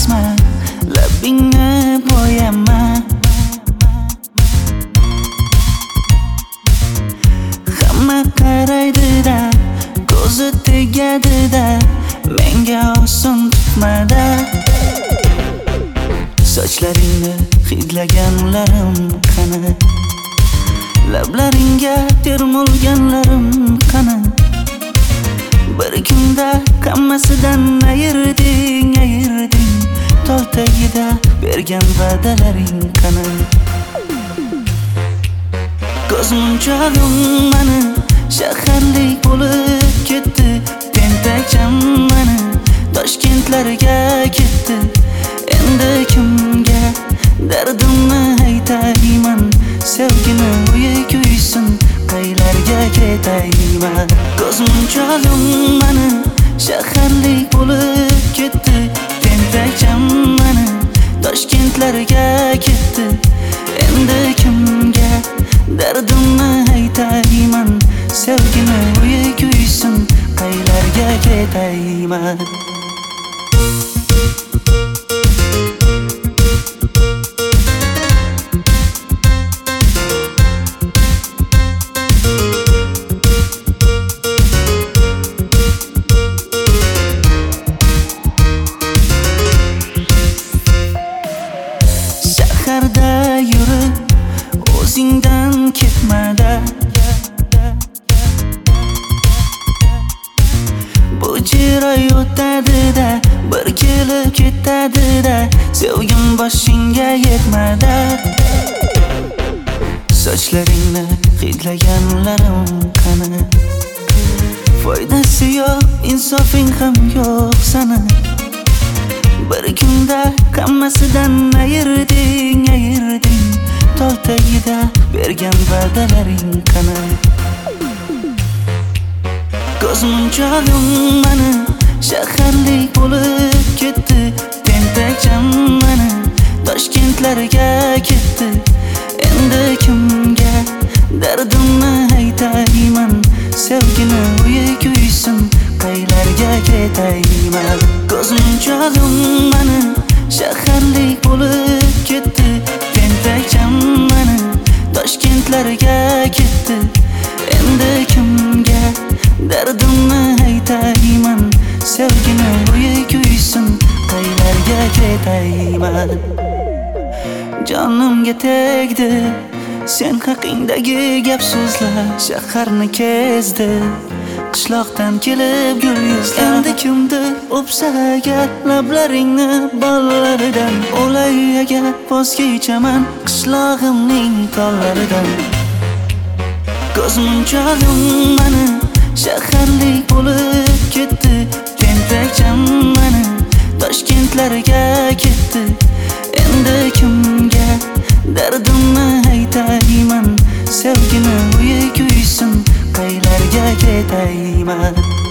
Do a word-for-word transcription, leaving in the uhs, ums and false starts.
bosma, labingni bo'yama. Hamma qaraydi-da, ko'zi tegadi-da, menga oson tutmada. Sochlaringni hidlaganlarim qani, lablaringga termulganlarim qani. Bir kunda hammasidan ayirding, ayirding, tol tagida bergan va'dalaring qani. Ko'zmunchog'im mani shaharlik bo'lib ketdi, tentakcham mani Toshkentlarga ketdi. Endi kimga dardimni aytayman, sevgini uyi kuysin, qaylarga ketayman. Ko'zmunchog'im mani shaharlik bo'lib ketdi, tentakcham mani Toshkentlarga ketdi. Endi kimga dardimni aytayman, sevgini uyi kuysin, qaylarga ketayman. Shaharda yurib o'zingdan ketmada, bu jiroy o'tadi-da, bir kelib ketadi-da, sevgim boshingga yetmada. Sochlaringni hidlaganlarim qani, foydasi yo'q, insofing ham yo'q sana. Bir kunda hammasidan ayirding, ayirding, tol tagida bergan va'dalaring qani. Ko'zmunchog'im mani shaharlik bo'lib ketdi, tentakcham mani Toshkentlarga ketdi. Endi kimga dardimni aytayman, sevgini uyi kuysin, qaylarga ketayman. Ko'zmunchog'im mani shaharlik bo'lib ketdi, tentakcham mani Toshkentlarga ketdi. Endi kimga dardimni aytayman, sevgini uyi kuysin, qaylarga ketayman. Jonimga tegdi sen haqingdagi gap so'zlar, shaharni kezdi qishloqdan kelib gul yuzlar. Endi kimdir o'psa agar lablaringni bollaridan, o'lay agar voz kechaman qishlog'imning tollaridan. Ko'zmunchog'im mani shaharlik bo'lib ketdi, tentakcham mani Toshkentlarga ketdi. Endi kimga dardimni aytayman, sevgini uyi kuysin, qaylarga ketayman.